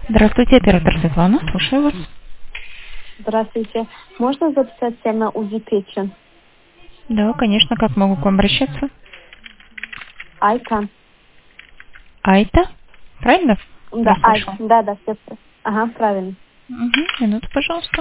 Здравствуйте, оператор Светлана, слушаю вас. Здравствуйте. Можно записаться на УЗИ печень? Да, конечно, как могу к вам обращаться? Айка. Айта? Правильно? Да, Расслышал. да, все. Ага, правильно. Угу, минуту, пожалуйста.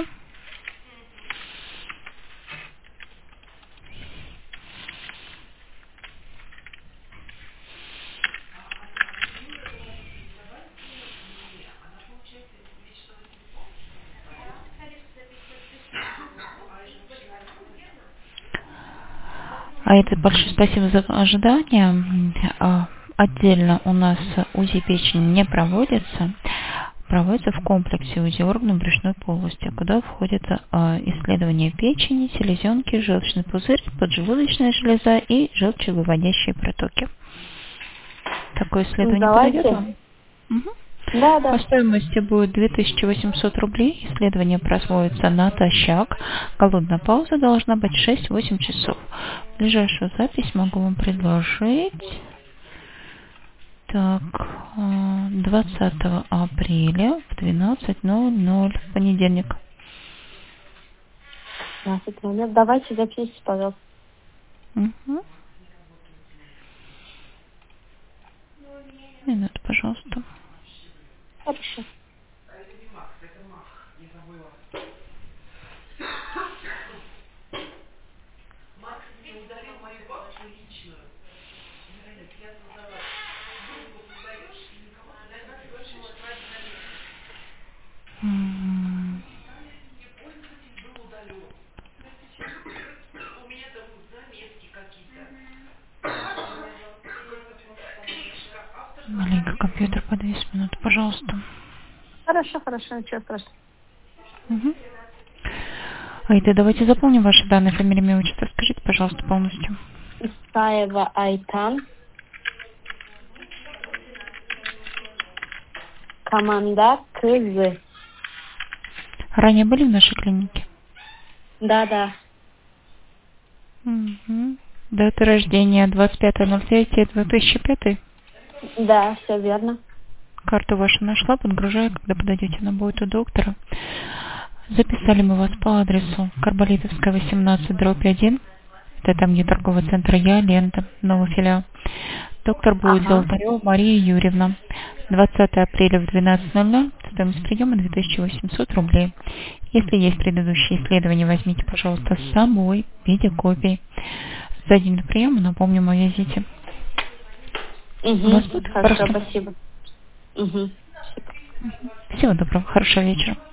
Айта, большое спасибо за ожидание. Отдельно у нас УЗИ печени не проводится. Проводится в комплексе УЗИ органов брюшной полости, куда входят исследования печени, селезенки, желчный пузырь, поджелудочная железа и желчевыводящие протоки. Такое исследование подойдет Давайте. вам? Мгм. По Да. стоимости будет 2800 рублей. Исследование проводится натощак. Голодная пауза должна быть 6-8 часов. Ближайшую запись могу вам предложить. Так, 20 апреля в 12:00, в понедельник. 15 минут. Давайте запишите, пожалуйста. Угу. Минуту, пожалуйста. Хорошо. М, Маленько компьютер подвис, минуту, пожалуйста. Хорошо, ничего страшного. Угу. Айда, давайте заполним ваши данные, фамилия, имя, отчество. Скажите, пожалуйста, полностью. Исаева Айтан. Команда КЗ. Ранее были в нашей клинике? Да. Угу. Дата рождения 25.03.2005. Да, все верно. Карту вашу нашла, подгружаю, когда подойдете, она будет у доктора. Записали мы вас по адресу Карболитовская, 18/1. Это там, где торговый центр Я, Лента, новый филиал. Доктор будет Ага. Золотарева Мария Юрьевна. 20 апреля в 12:00. Стоимость приема 2800 рублей. Если есть предыдущие исследования, возьмите, пожалуйста, с собой в виде копий. За день до приема напомним о визите. У вас Угу. будет Хорошо, хорошо. спасибо. Угу. Всего доброго, хорошего вечера.